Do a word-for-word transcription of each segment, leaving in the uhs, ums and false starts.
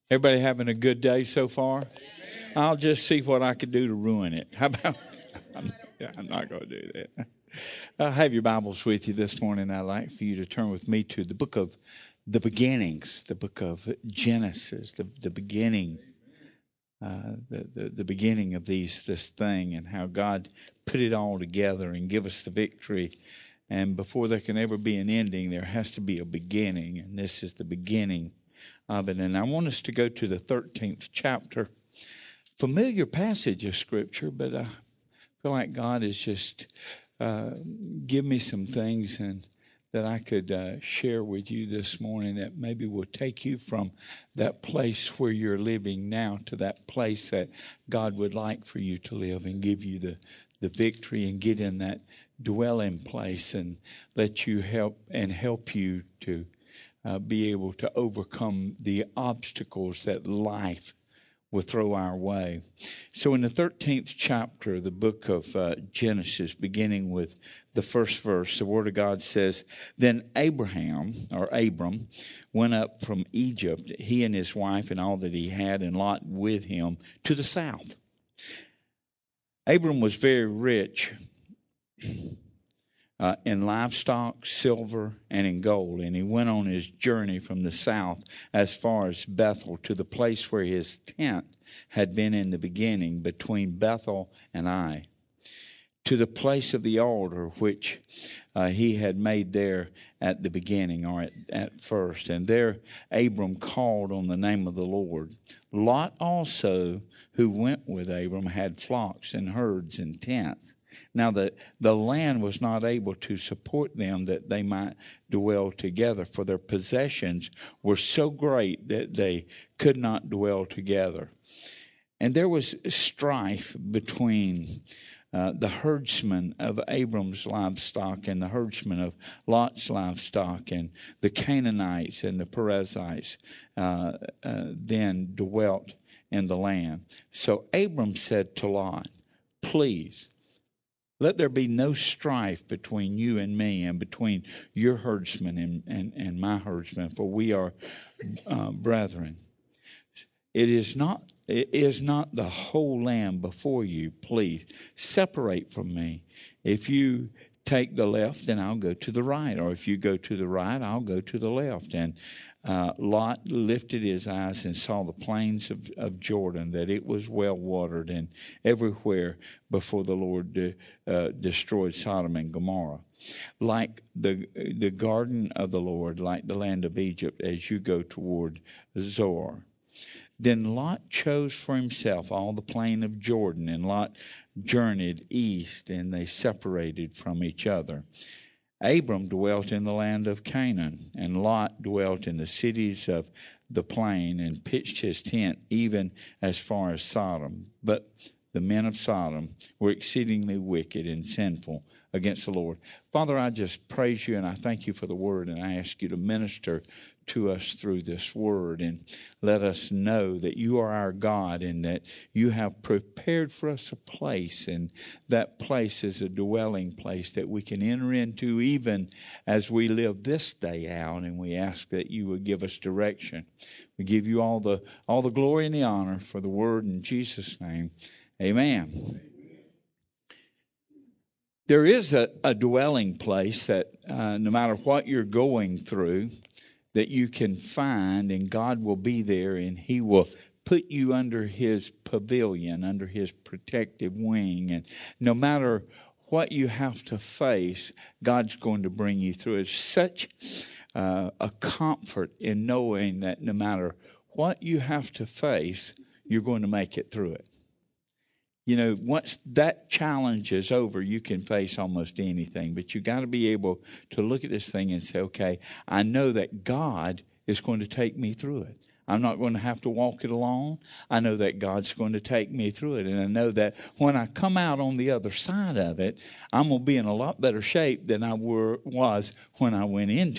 Everybody having a good day so far? I'll just see what I can do to ruin it. How about? I'm, yeah, I'm not going to do that. I have your Bibles with you this morning. I'd like for you to turn with me to the book of the beginnings, the book of Genesis, the, the beginning, uh, the, the the beginning of these this thing, and how God put it all together and give us the victory. And before there can ever be an ending, there has to be a beginning, and this is the beginning of it. And I want us to go to the thirteenth chapter. Familiar passage of Scripture, but I feel like God has just uh, give me some things and that I could uh, share with you this morning that maybe will take you from that place where you're living now to that place that God would like for you to live, and give you the, the victory and get in that dwelling place and let you help and help you to uh, be able to overcome the obstacles that life will throw our way. So in the thirteenth chapter of the book of uh, Genesis, beginning with the first verse, the Word of God says, Then Abraham, or Abram, went up from Egypt, he and his wife and all that he had, and Lot with him, to the south. Abram was very rich Uh, in livestock, silver, and in gold. And he went on his journey from the south as far as Bethel, to the place where his tent had been in the beginning, between Bethel and Ai, to the place of the altar which uh, he had made there at the beginning, or at, at first. And there Abram called on the name of the Lord. Lot also, who went with Abram, had flocks and herds and tents. Now the, the land was not able to support them that they might dwell together, for their possessions were so great that they could not dwell together. And there was strife between uh, the herdsmen of Abram's livestock and the herdsmen of Lot's livestock, and the Canaanites and the Perizzites uh, uh, then dwelt in the land. So Abram said to Lot, Please, let there be no strife between you and me, and between your herdsmen and, and, and my herdsmen, for we are uh, brethren. It is not it is not the whole land before you. Please separate from me. If you take the left, then I'll go to the right. Or if you go to the right, I'll go to the left. And uh, Lot lifted his eyes and saw the plains of, of Jordan, that it was well watered, and everywhere before the Lord de, uh, destroyed Sodom and Gomorrah. Like the the garden of the Lord, like the land of Egypt, as you go toward Zoar. Then Lot chose for himself all the plain of Jordan, and Lot journeyed east, and they separated from each other. Abram dwelt in the land of Canaan, and Lot dwelt in the cities of the plain, and pitched his tent even as far as Sodom. But the men of Sodom were exceedingly wicked and sinful against the Lord. Father, I just praise you, and I thank you for the word, and I ask you to minister to us through this word, and let us know that you are our God, and that you have prepared for us a place, and that place is a dwelling place that we can enter into even as we live this day out. And we ask that you would give us direction. We give you all the all the glory and the honor for the word in Jesus' name. Amen. There is a, a dwelling place that uh, no matter what you're going through, that you can find, and God will be there, and he will put you under his pavilion, under his protective wing. And no matter what you have to face, God's going to bring you through. It's such uh, a comfort in knowing that no matter what you have to face, you're going to make it through it. You know, once that challenge is over, you can face almost anything. But you got to be able to look at this thing and say, okay, I know that God is going to take me through it. I'm not going to have to walk it alone. I know that God's going to take me through it. And I know that when I come out on the other side of it, I'm going to be in a lot better shape than I were, was when I went into it.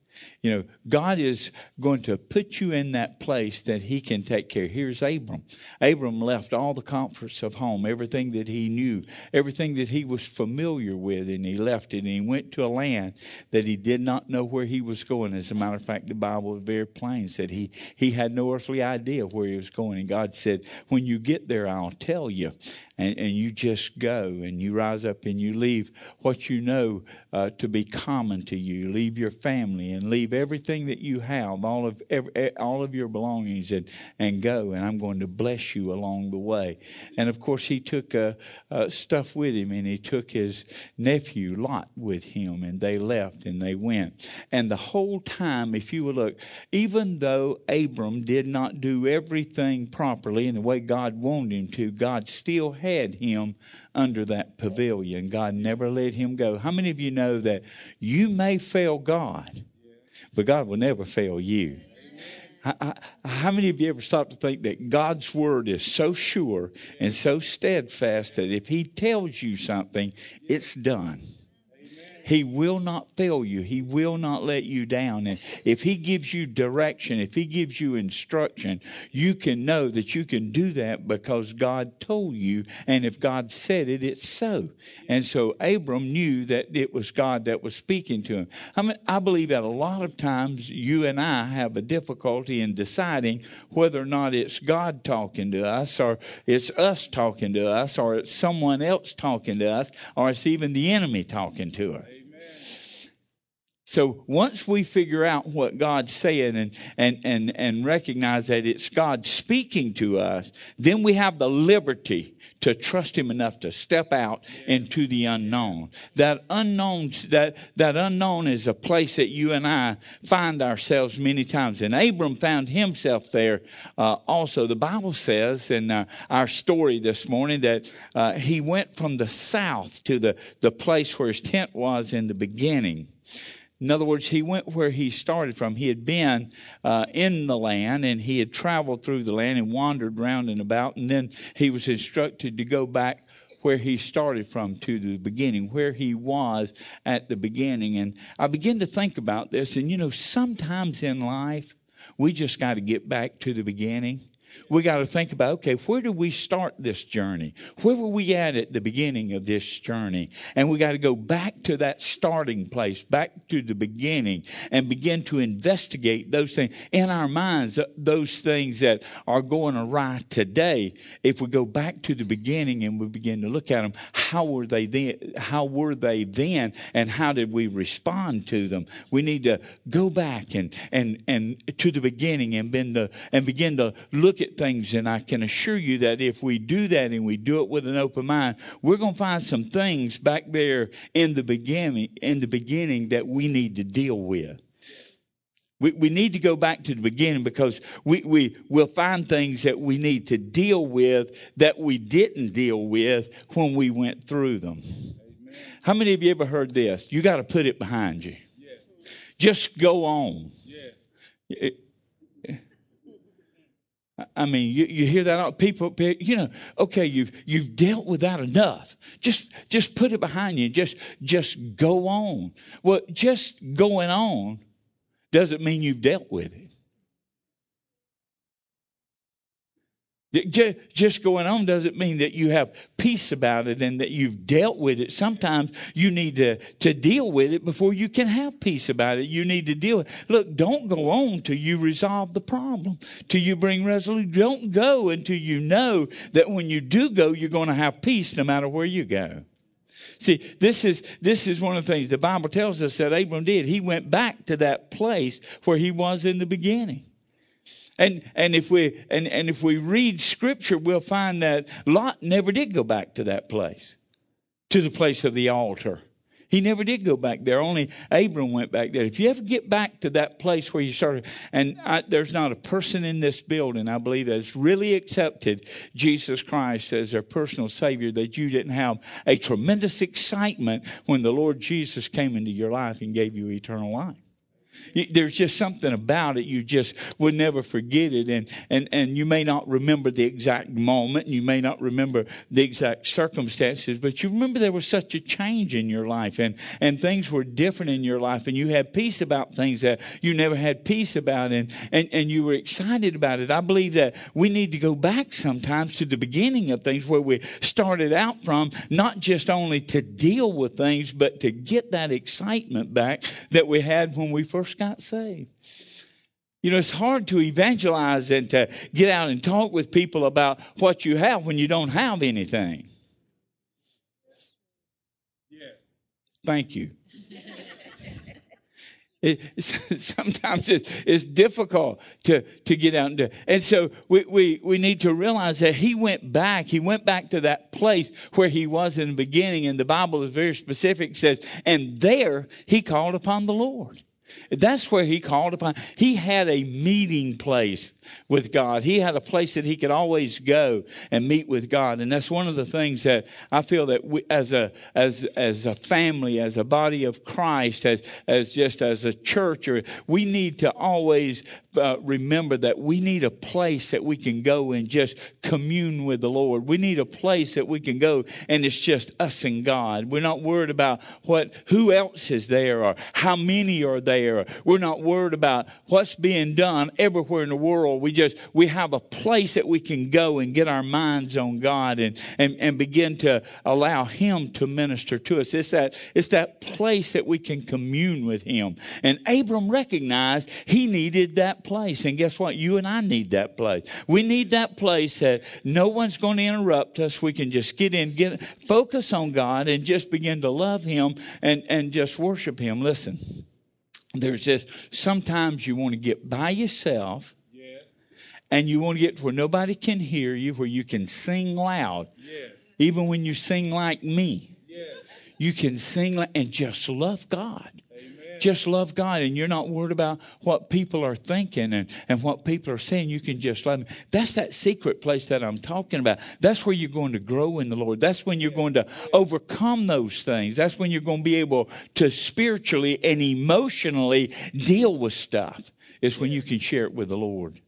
You know, God is going to put you in that place that he can take care. Here's Abram. Abram left all the comforts of home, everything that he knew, everything that he was familiar with, and he left it. And he went to a land that he did not know where he was going. As a matter of fact, the Bible is very plain. It said he, he had no earthly idea where he was going. And God said, when you get there, I'll tell you. And, and you just go and you rise up and you leave what you know uh, to be common to you. Leave your family and leave everything that you have, all of every, all of your belongings, and, and go. And I'm going to bless you along the way. And of course, he took uh, uh, stuff with him, and he took his nephew Lot with him, and they left and they went. And the whole time, if you will look, even though Abram did not do everything properly in the way God wanted him to, God still had had him under that pavilion. God never let him go. How many of you know that you may fail God, but God will never fail you? How, how many of you ever stopped to think that God's word is so sure and so steadfast that if he tells you something, it's done? He will not fail you. He will not let you down. And if he gives you direction, if he gives you instruction, you can know that you can do that because God told you. And if God said it, it's so. And so Abram knew that it was God that was speaking to him. I mean, I believe that a lot of times you and I have a difficulty in deciding whether or not it's God talking to us, or it's us talking to us, or it's someone else talking to us, or it's even the enemy talking to us. So once we figure out what God's saying and, and, and, and recognize that it's God speaking to us, then we have the liberty to trust him enough to step out into the unknown. That unknown, that, that unknown is a place that you and I find ourselves many times. And Abram found himself there uh, also. The Bible says in uh, our story this morning that uh, he went from the south to the, the place where his tent was in the beginning. In other words, he went where he started from. He had been uh, in the land, and he had traveled through the land and wandered round and about. And then he was instructed to go back where he started from, to the beginning, where he was at the beginning. And I began to think about this. And, you know, sometimes in life, we just got to get back to the beginning. We got to think about, okay, where do we start this journey? Where were we at at the beginning of this journey? And we got to go back to that starting place, back to the beginning, and begin to investigate those things in our minds, those things that are going awry today. If we go back to the beginning and we begin to look at them, how were they then? How were they then? And how did we respond to them? We need to go back and and and to the beginning and begin to and begin to look at things. And I can assure you that if we do that and we do it with an open mind, we're going to find some things back there in the beginning, in the beginning that we need to deal with. We, we need to go back to the beginning because we, we will find things that we need to deal with that we didn't deal with when we went through them. Amen. How many of you ever heard this? You got to put it behind you. Yes. Just go on. Yes. It, I mean, you, you hear that people, you know, okay, you've you've dealt with that enough. Just just put it behind you. Just just go on. Well, just going on doesn't mean you've dealt with it. Just going on doesn't mean that you have peace about it and that you've dealt with it. Sometimes you need to, to deal with it before you can have peace about it. You need to deal with it. Look, don't go on till you resolve the problem, till you bring resolution. Don't go until you know that when you do go, you're going to have peace no matter where you go. See, this is this is one of the things the Bible tells us that Abram did. He went back to that place where he was in the beginning. And and if we and, and if we read Scripture, we'll find that Lot never did go back to that place, to the place of the altar. He never did go back there. Only Abram went back there. If you ever get back to that place where you started, and I, there's not a person in this building, I believe, that's really accepted Jesus Christ as their personal Savior, that you didn't have a tremendous excitement when the Lord Jesus came into your life and gave you eternal life. There's just something about it. You just would never forget it. And, and, and you may not remember the exact moment. And you may not remember the exact circumstances. But you remember there was such a change in your life. And, and things were different in your life. And you had peace about things that you never had peace about. And, and, and you were excited about it. I believe that we need to go back sometimes to the beginning of things where we started out from. Not just only to deal with things, but to get that excitement back that we had when we first got saved. You know, it's hard to evangelize and to get out and talk with people about what you have when you don't have anything. Yes. Thank you. It, sometimes it, it's difficult to, to get out and do. And so we, we, we need to realize that he went back. He went back to that place where he was in the beginning. And the Bible is very specific. It says, and there he called upon the Lord. That's where he called upon. He had a meeting place with God. He had a place that he could always go and meet with God. And that's one of the things that I feel that we, as a as as a family, as a body of Christ, as as just as a church, or we need to always uh, remember that we need a place that we can go and just commune with the Lord. We need a place that we can go and it's just us and God. We're not worried about what who else is there or how many are there. We're not worried about what's being done everywhere in the world. We just, we have a place that we can go and get our minds on God and, and, and begin to allow him to minister to us. It's that, it's that place that we can commune with him. And Abram recognized he needed that place. And guess what? You and I need that place. We need that place that no one's going to interrupt us. We can just get in, get, focus on God and just begin to love him and, and just worship him. Listen. There's just sometimes you want to get by yourself, yes, and you want to get to where nobody can hear you, where you can sing loud. Yes. Even when you sing like me, yes, you can sing like, and just love God. Amen. Just love God, and you're not worried about what people are thinking and, and what people are saying. You can just love them. That's that secret place that I'm talking about. That's where you're going to grow in the Lord. That's when you're going to overcome those things. That's when you're going to be able to spiritually and emotionally deal with stuff. It's when you can share it with the Lord.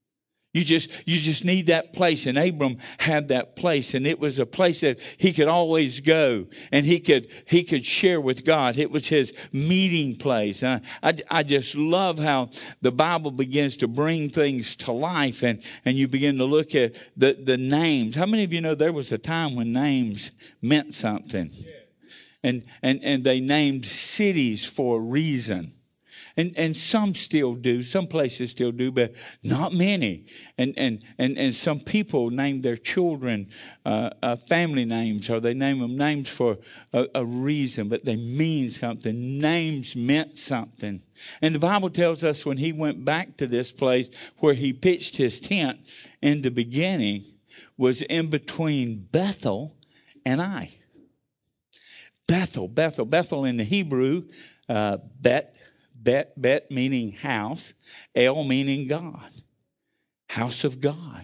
You just, you just need that place. And Abram had that place. And it was a place that he could always go. And he could, he could share with God. It was his meeting place. And I, I, I just love how the Bible begins to bring things to life. And, and you begin to look at the, the names. How many of you know there was a time when names meant something? And, and, and they named cities for a reason. And and some still do. Some places still do, but not many. And and and, and some people name their children uh, uh, family names, or they name them names for a, a reason, but they mean something. Names meant something. And the Bible tells us when he went back to this place where he pitched his tent in the beginning was in between Bethel and Ai. Bethel, Bethel, Bethel in the Hebrew, uh, Bet. Bet, bet meaning house, El meaning God, house of God.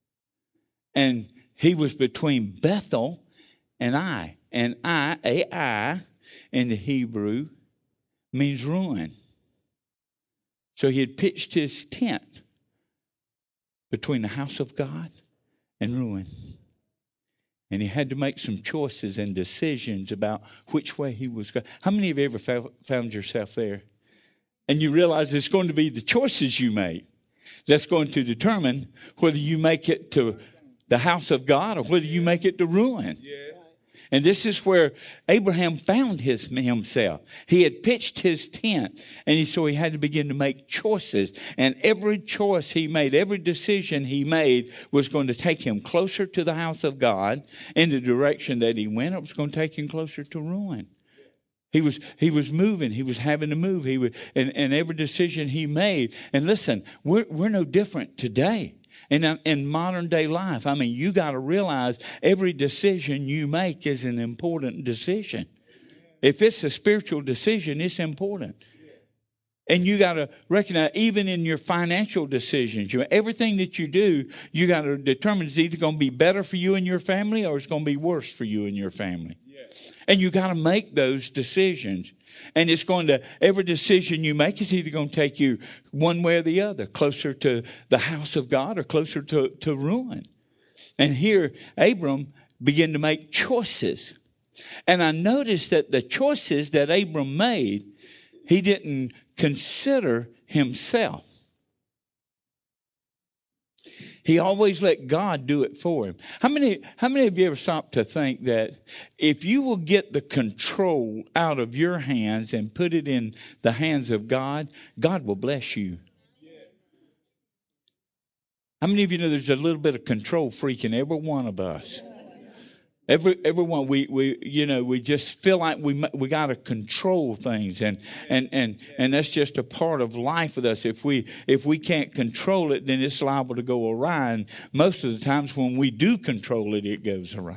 And he was between Bethel and Ai. And Ai, Ai in the Hebrew means ruin. So he had pitched his tent between the house of God and ruin. And he had to make some choices and decisions about which way he was going. How many of you ever found yourself there? And you realize it's going to be the choices you make that's going to determine whether you make it to the house of God or whether you make it to ruin. Yes. And this is where Abraham found his himself. He had pitched his tent, and he, so he had to begin to make choices. And every choice he made, every decision he made was going to take him closer to the house of God. In the direction that he went, it was going to take him closer to ruin. He was he was moving. He was having to move. He was, and, and every decision he made. And listen, we're we're no different today. In in modern day life, I mean, you got to realize every decision you make is an important decision. If it's a spiritual decision, it's important. And you got to recognize, even in your financial decisions, you, everything that you do, you got to determine it's either going to be better for you and your family or it's going to be worse for you and your family. And you got to make those decisions. And it's going to, every decision you make is either going to take you one way or the other, closer to the house of God or closer to, to ruin. And here, Abram began to make choices. And I noticed that the choices that Abram made, he didn't consider himself. He always let God do it for him. How many, how many of you ever stopped to think that if you will get the control out of your hands and put it in the hands of God, God will bless you? How many of you know there's a little bit of control freak in every one of us? Every everyone we we you know we just feel like we we got to control things, and and and and that's just a part of life with us. If we if we can't control it, then it's liable to go awry. And most of the times when we do control it, it goes awry.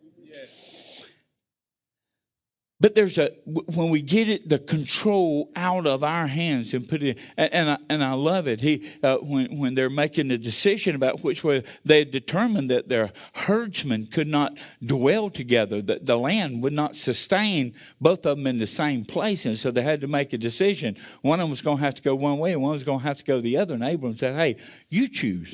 But there's a, when we get it, the control out of our hands and put it, and, and I, and I love it. He, uh, when, when they're making a decision about which way, they had determined that their herdsmen could not dwell together, that the land would not sustain both of them in the same place. And so they had to make a decision. One of them was going to have to go one way and one was going to have to go the other. And Abram said, hey, you choose.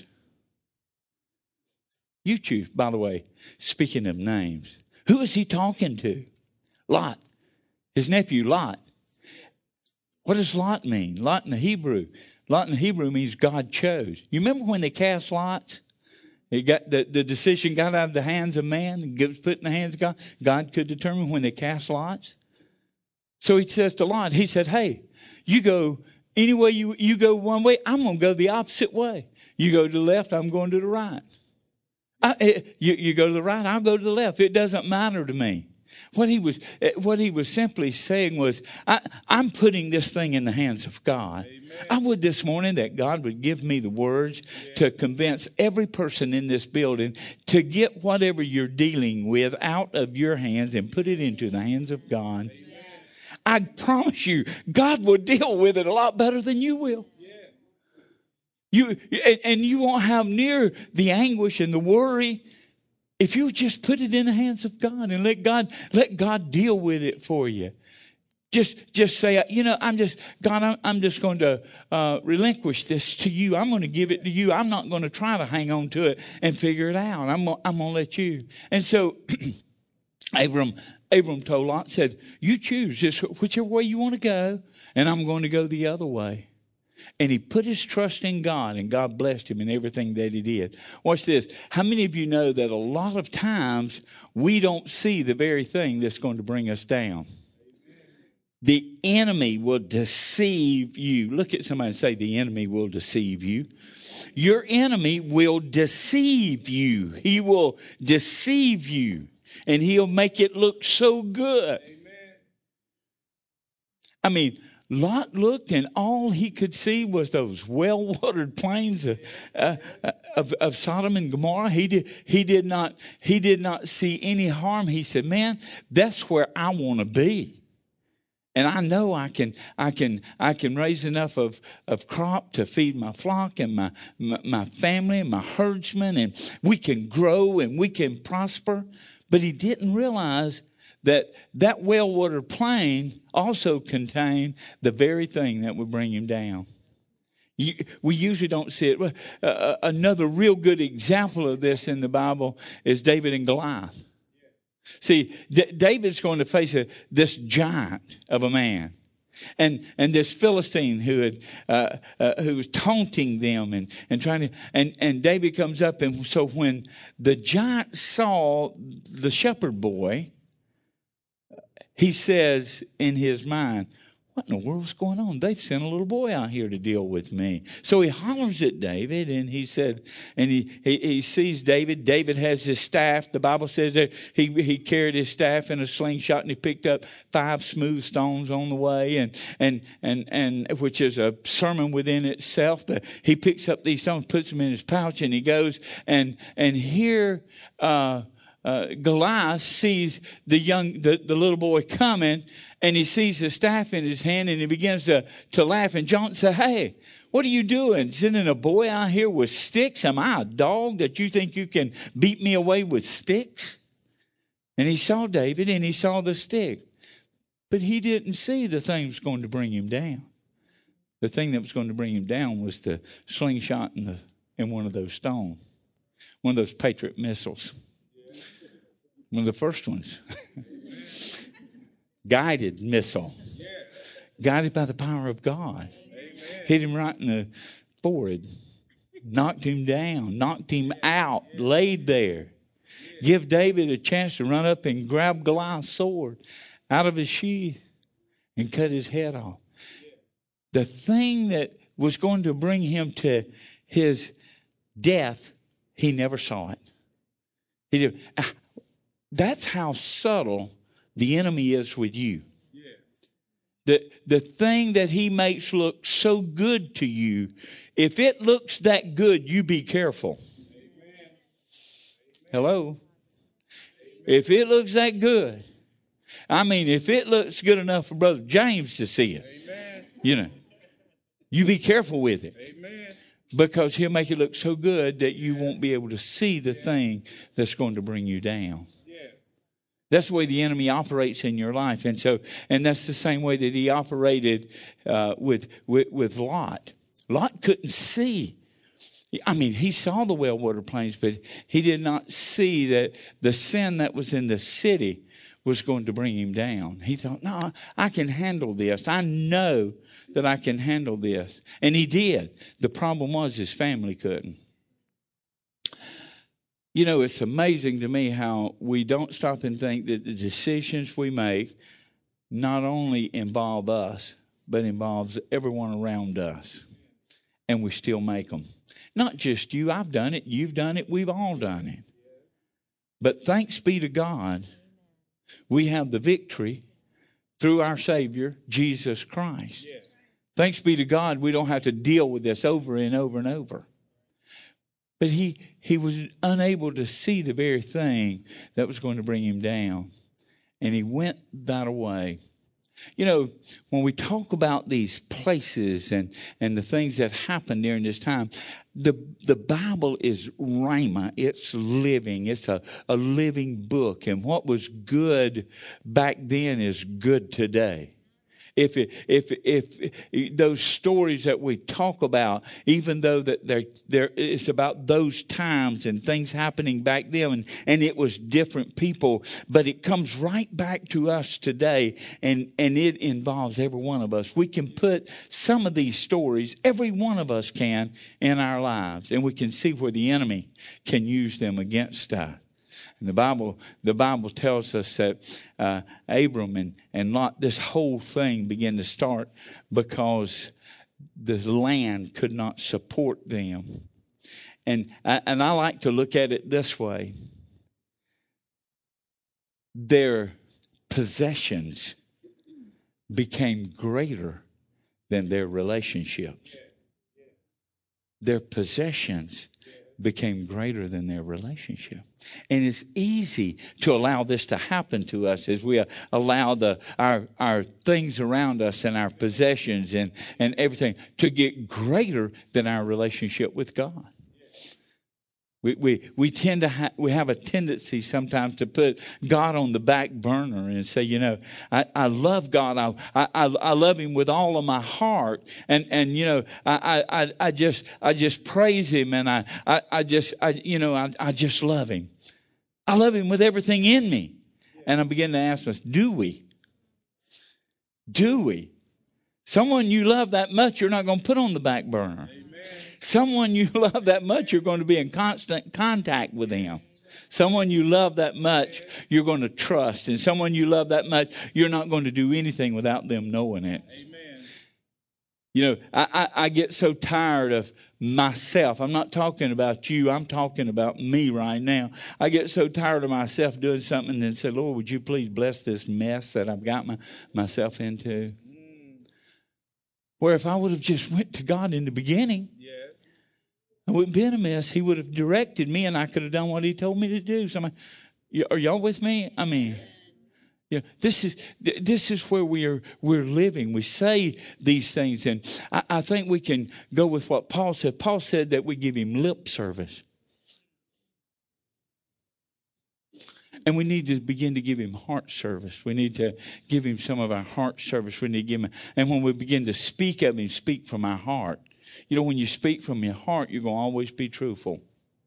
You choose. By the way, speaking of names, who is he talking to? Lot, his nephew Lot. What does Lot mean? Lot in the Hebrew. Lot in the Hebrew means God chose. You remember when they cast lots? It got the, the decision got out of the hands of man and was put in the hands of God. God could determine when they cast lots. So he says to Lot, he said, hey, you go any way you, you go one way, I'm going to go the opposite way. You go to the left, I'm going to the right. I, you, you go to the right, I'll go to the left. It doesn't matter to me. What he was, what he was simply saying was, I, I'm putting this thing in the hands of God. Amen. I would this morning that God would give me the words yeah. to convince every person in this building to get whatever you're dealing with out of your hands and put it into the hands of God. Amen. I promise you, God will deal with it a lot better than you will. Yeah. You and, and you won't have near the anguish and the worry if you just put it in the hands of God and let God, let God deal with it for you. Just, just say, you know, I'm just, God, I'm, I'm just going to uh, relinquish this to you. I'm going to give it to you. I'm not going to try to hang on to it and figure it out. I'm, I'm going to let you. And so Abram, Abram told Lot, said, you choose just whichever way you want to go, and I'm going to go the other way. And he put his trust in God, and God blessed him in everything that he did. Watch this. How many of you know that a lot of times we don't see the very thing that's going to bring us down? The enemy will deceive you. Look at somebody and say, the enemy will deceive you. Your enemy will deceive you. He will deceive you, and he'll make it look so good. I mean, Lot looked, and all he could see was those well-watered plains of, uh, of, of Sodom and Gomorrah. He did, he did not, he did not see any harm. He said, man, that's where I want to be. And I know I can, I can, I can raise enough of, of crop to feed my flock and my, my, my family and my herdsmen, and we can grow and we can prosper. But he didn't realize that that well-watered plain also contained the very thing that would bring him down. You, we usually don't see it. Uh, another real good example of this in the Bible is David and Goliath. See, D- David's going to face a, this giant of a man. And and this Philistine who had uh, uh, who was taunting them and, and trying to and, and David comes up, and so when the giant saw the shepherd boy, he says in his mind, what in the world's going on? They've sent a little boy out here to deal with me. So he hollers at David, and he said, and he, he, he sees David. David has his staff. The Bible says that he, he carried his staff in a slingshot, and he picked up five smooth stones on the way, and, and, and, and which is a sermon within itself. But he picks up these stones, puts them in his pouch, and he goes, and, and here, uh, Uh, Goliath sees the young, the, the little boy coming, and he sees the staff in his hand, and he begins to, to laugh. And Jonathan said, hey, what are you doing? Sending a boy out here with sticks? Am I a dog that you think you can beat me away with sticks? And he saw David and he saw the stick. But he didn't see the thing that was going to bring him down. The thing that was going to bring him down was the slingshot in, the, in one of those stones. One of those Patriot missiles. One of the first ones. Guided missile. Guided by the power of God. Hit him right in the forehead. Knocked him down. Knocked him out. Laid there. Give David a chance to run up and grab Goliath's sword out of his sheath and cut his head off. The thing that was going to bring him to his death, he never saw it. He did. That's how subtle the enemy is with you. The, the thing that he makes look so good to you, if it looks that good, you be careful. Amen. Hello? If it looks that good, I mean, if it looks good enough for Brother James to see it, amen, you know, you be careful with it. Amen. Because he'll make it look so good that you won't be able to see the thing that's going to bring you down. That's the way the enemy operates in your life. And so, and that's the same way that he operated uh, with, with with Lot. Lot couldn't see. I mean, he saw the well-watered plains, but he did not see that the sin that was in the city was going to bring him down. He thought, no, I can handle this. I know that I can handle this. And he did. The problem was his family couldn't. You know, it's amazing to me how we don't stop and think that the decisions we make not only involve us, but involves everyone around us. And we still make them. Not just you. I've done it. You've done it. We've all done it. But thanks be to God, we have the victory through our Savior, Jesus Christ. Yes. Thanks be to God, we don't have to deal with this over and over and over. But he, he was unable to see the very thing that was going to bring him down. And he went that way. You know, when we talk about these places and, and the things that happened during this time, the the Bible is rhema. It's living. It's a, a living book. And what was good back then is good today. If it, if if those stories that we talk about, even though that they're, they're, it's about those times and things happening back then, and, and it was different people, but it comes right back to us today, and, and it involves every one of us. We can put some of these stories, every one of us can, in our lives, and we can see where the enemy can use them against us. And the Bible, the Bible tells us that uh, Abram and, and Lot, this whole thing began to start because the land could not support them. And I, and I like to look at it this way. Their possessions became greater than their relationships. Their possessions became greater than their relationship. And it's easy to allow this to happen to us as we allow the our our things around us and our possessions and, and everything to get greater than our relationship with God. We we we tend to ha- we have a tendency sometimes to put God on the back burner and say, you know, I, I love God. I, I I love Him with all of my heart, and and you know, I I I just I just praise Him, and I I, I just I you know I I just love Him. I love Him with everything in me, and I begin to ask us, do we? Do we? Someone you love that much, you're not going to put on the back burner. Amen. Someone you love that much, you're going to be in constant contact with them. Someone you love that much, you're going to trust. And someone you love that much, you're not going to do anything without them knowing it. Amen. You know, I, I, I get so tired of myself. I'm not talking about you. I'm talking about me right now. I get so tired of myself doing something and then say, Lord, would you please bless this mess that I've got my, myself into? Where if I would have just went to God in the beginning, yes, I wouldn't been a mess. He would have directed me, and I could have done what He told me to do. So, I'm, are y'all with me? I mean, yeah, this is this is where we are we're living. We say these things, and I, I think we can go with what Paul said. Paul said that we give Him lip service. And we need to begin to give him heart service. We need to give him some of our heart service. We need to give him, and when we begin to speak of him, speak from our heart. You know, when you speak from your heart, you're going to always be truthful.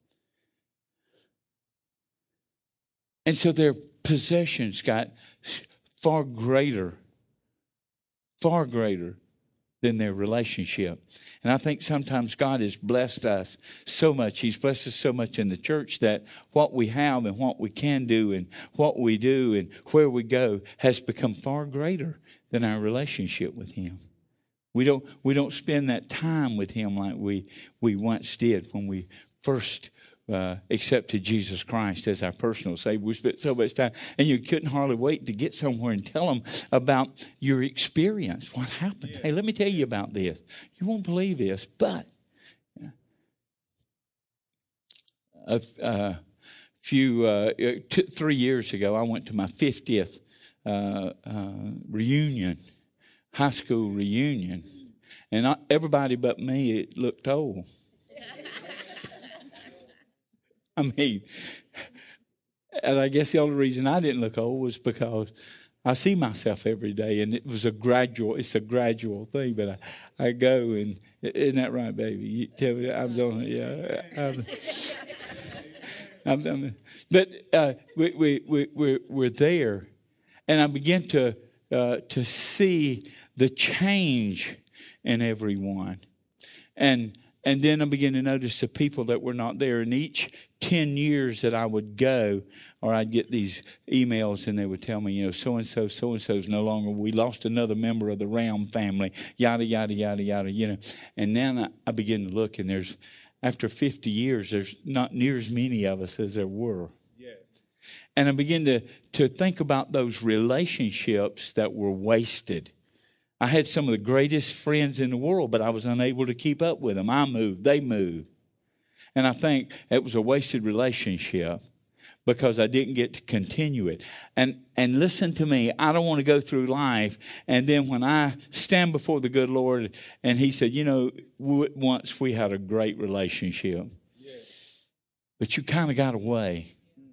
And so their possessions got far greater, far greater than their relationship. And I think sometimes God has blessed us so much. He's blessed us so much in the church that what we have and what we can do and what we do and where we go has become far greater than our relationship with him. We don't we don't spend that time with him like we we once did when we first uh, accepted Jesus Christ as our personal Savior. We spent so much time, and you couldn't hardly wait to get somewhere and tell them about your experience. What happened? Yeah. Hey, let me tell you about this. You won't believe this, but yeah. a uh, few uh, two, three years ago, I went to my fiftieth uh, uh, reunion. High school reunion, and I, everybody but me, it looked old. I mean, and I guess the only reason I didn't look old was because I see myself every day, and it was a gradual. It's a gradual thing, but I, I go and isn't that right, baby? You tell me, I was on. Yeah, I'm, I'm, I'm, but uh, we we we we're, we're there, and I begin to. Uh, to see the change in everyone. And and then I began to notice the people that were not there. And each ten years that I would go, or I'd get these emails and they would tell me, you know, so-and-so, so-and-so is no longer, we lost another member of the Ram family, yada, yada, yada, yada, you know. And then I, I begin to look, and there's, after fifty years, there's not near as many of us as there were. And I begin to, to think about those relationships that were wasted. I had some of the greatest friends in the world, but I was unable to keep up with them. I moved, they moved. And I think it was a wasted relationship because I didn't get to continue it. And and listen to me, I don't want to go through life, and then when I stand before the good Lord, and he said, you know, once we had a great relationship, yes. But you kind of got away.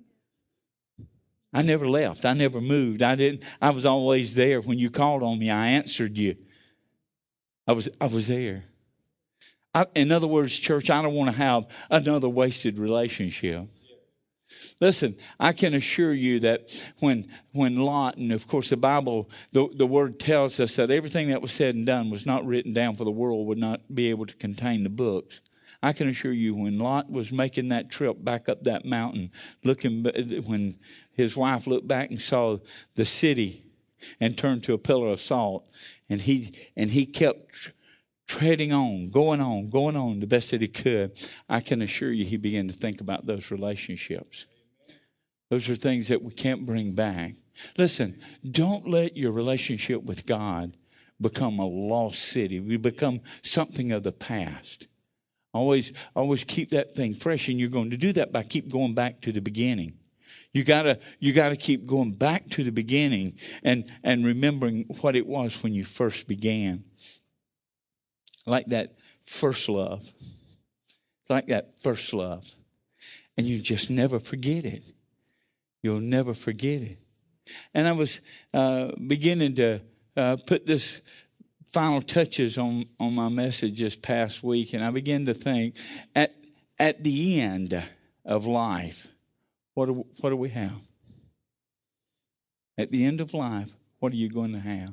I never left. I never moved. I didn't. I was always there. When you called on me, I answered you. I was I was there. I, in other words, church, I don't want to have another wasted relationship. Listen, I can assure you that when when Lot, and of course the Bible, the, the word tells us that everything that was said and done was not written down, for the world would not be able to contain the books. I can assure you, when Lot was making that trip back up that mountain, looking, when his wife looked back and saw the city and turned to a pillar of salt, and he and he kept treading on, going on, going on the best that he could, I can assure you he began to think about those relationships. Those are things that we can't bring back. Listen, don't let your relationship with God become a lost city. We become something of the past. Always, always keep that thing fresh, and you're going to do that by keep going back to the beginning. You gotta, you gotta keep going back to the beginning and and remembering what it was when you first began. Like that first love, like that first love, and you just never forget it. You'll never forget it. And I was uh, beginning to uh, put this final touches on, on my message this past week, and I began to think, at at the end of life, what do, what do we have? At the end of life, what are you going to have?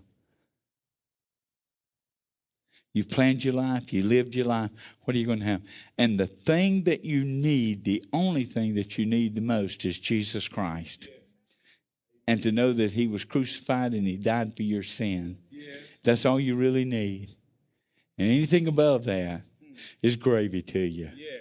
You've planned your life, you lived your life, what are you going to have? And the thing that you need, the only thing that you need the most is Jesus Christ. Yes. And to know that he was crucified and he died for your sin. Yes. That's all you really need. And anything above that is gravy to you. Yes.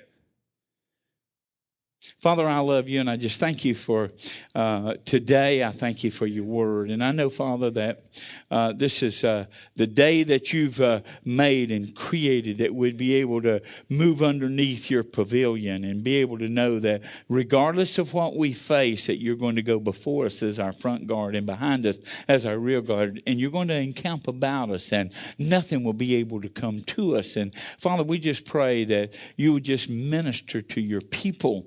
Father, I love you, and I just thank you for uh, today. I thank you for your word. And I know, Father, that uh, this is uh, the day that you've uh, made and created, that we'd be able to move underneath your pavilion and be able to know that regardless of what we face, that you're going to go before us as our front guard and behind us as our rear guard. And you're going to encamp about us, and nothing will be able to come to us. And Father, we just pray that you would just minister to your people with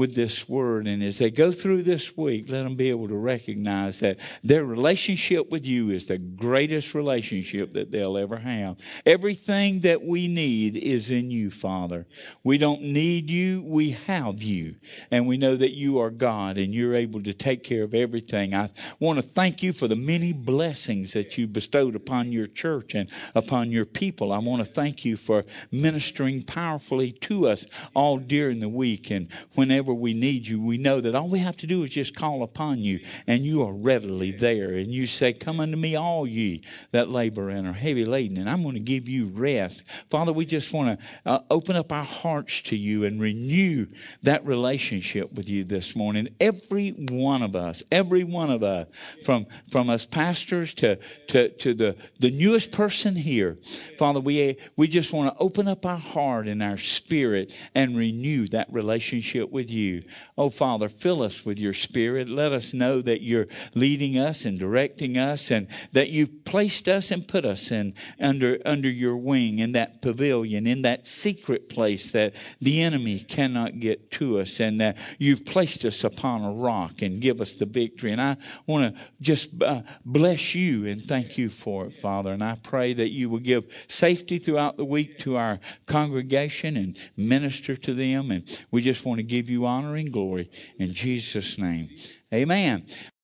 with this word. And as they go through this week, let them be able to recognize that their relationship with you is the greatest relationship that they'll ever have. Everything that we need is in you, Father. We don't need you, we have you. And we know that you are God and you're able to take care of everything. I want to thank you for the many blessings that you bestowed upon your church and upon your people. I want to thank you for ministering powerfully to us all during the week. And whenever we need you, we know that all we have to do is just call upon you, and you are readily there. And you say, come unto me, all ye that labor and are heavy laden, and I'm going to give you rest. Father, we just want to uh, open up our hearts to you and renew that relationship with you this morning. Every one of us, every one of us, from, from us pastors to, to, to the, the newest person here, Father, we, we just want to open up our heart and our spirit and renew that relationship with you. Oh, Father, fill us with your spirit. Let us know that you're leading us and directing us, and that you've placed us and put us in under, under your wing, in that pavilion, in that secret place that the enemy cannot get to us, and that you've placed us upon a rock and give us the victory. And I want to just uh, bless you and thank you for it, Father. And I pray that you will give safety throughout the week to our congregation and minister to them. And we just want to give you honor and glory in Jesus' name. Amen.